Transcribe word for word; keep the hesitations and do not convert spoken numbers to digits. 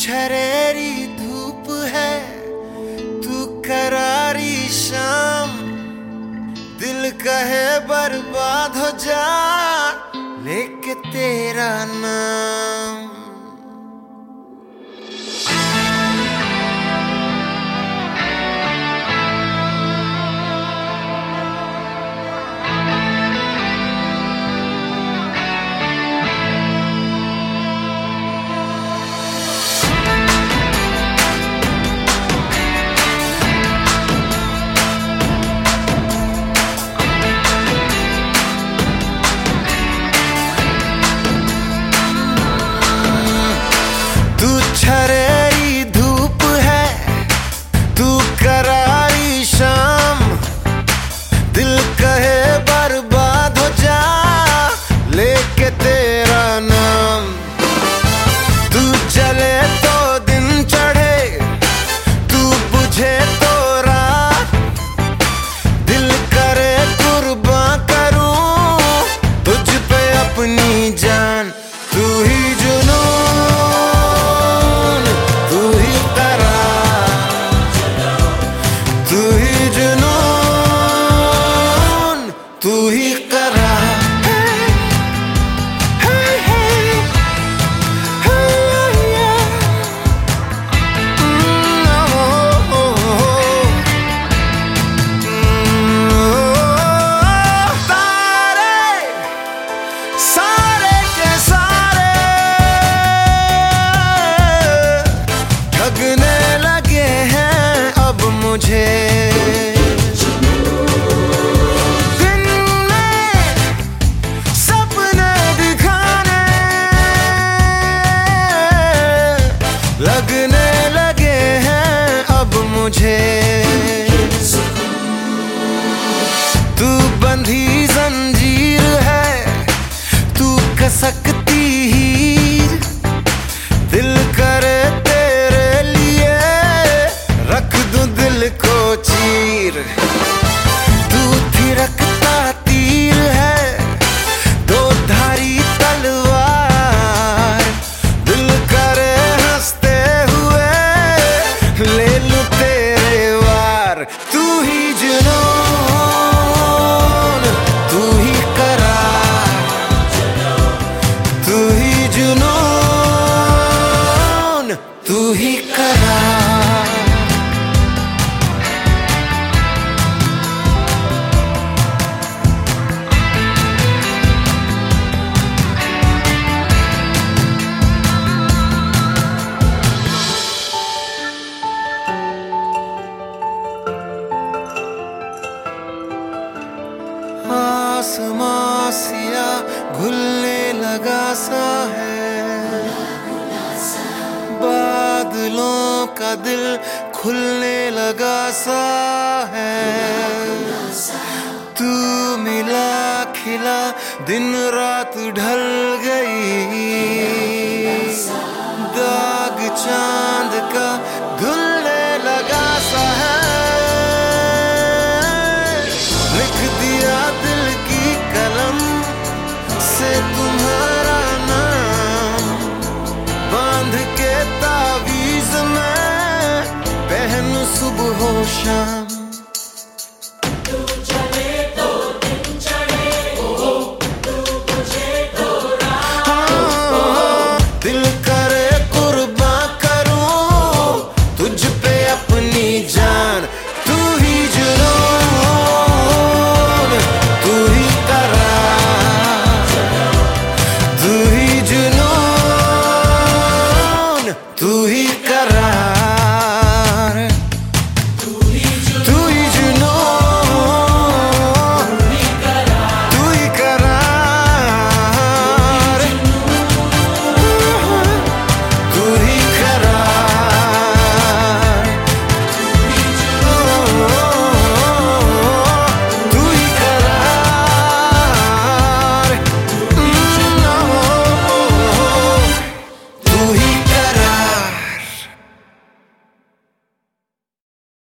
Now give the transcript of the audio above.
छरेरी धूप है, तू करारी शाम, दिल कहे बर्बाद हो जा लेके तेरा नाम। छरेरी धूप है, तू करारी शाम, दिल कहे बर्बाद हो जा लेके तेरा नाम। तू जले तो दिन चढ़े, तू बुझे तो रात, दिल करे कुर्बान करूं तुझ पे अपनी जान। तू ही जुनून, तू ही करा, hey, hey, hey, yeah. mm, oh, oh, oh. Mm, oh, तारे सारे के सारे ठगने लगे हैं अब मुझे। लगने लगे हैं अब मुझे, तू बंधी जंजीर है, तू कसकती हीर, दिल करे तेरे लिए रख दूं दिल को चीर। तू थिरकता तीर है, दो धारी तलवार, दिल करे ले लूं तेरे वार। तू ही जुनून, तू ही करार, तू ही जुनून, तू ही करार। आसमां सिया घुलने लगा सा है, बादलों का दिल खुलने लगा सा है। तू मिला खिला दिन रात ढल गई, दाग चांद का धुलने लगा सा है। लिख दिया दिल की कलम से तुम्हारा नाम, बांध के तावीज में पहन सुबह हो शाम। तू चले तो दिन चढ़े, तू बुझे तो रात, दिल करे कुर्बान करूं तुझ पे अपनी जान। तू ही जुनून, तू ही करार, तू ही जुनून, तू ही करार।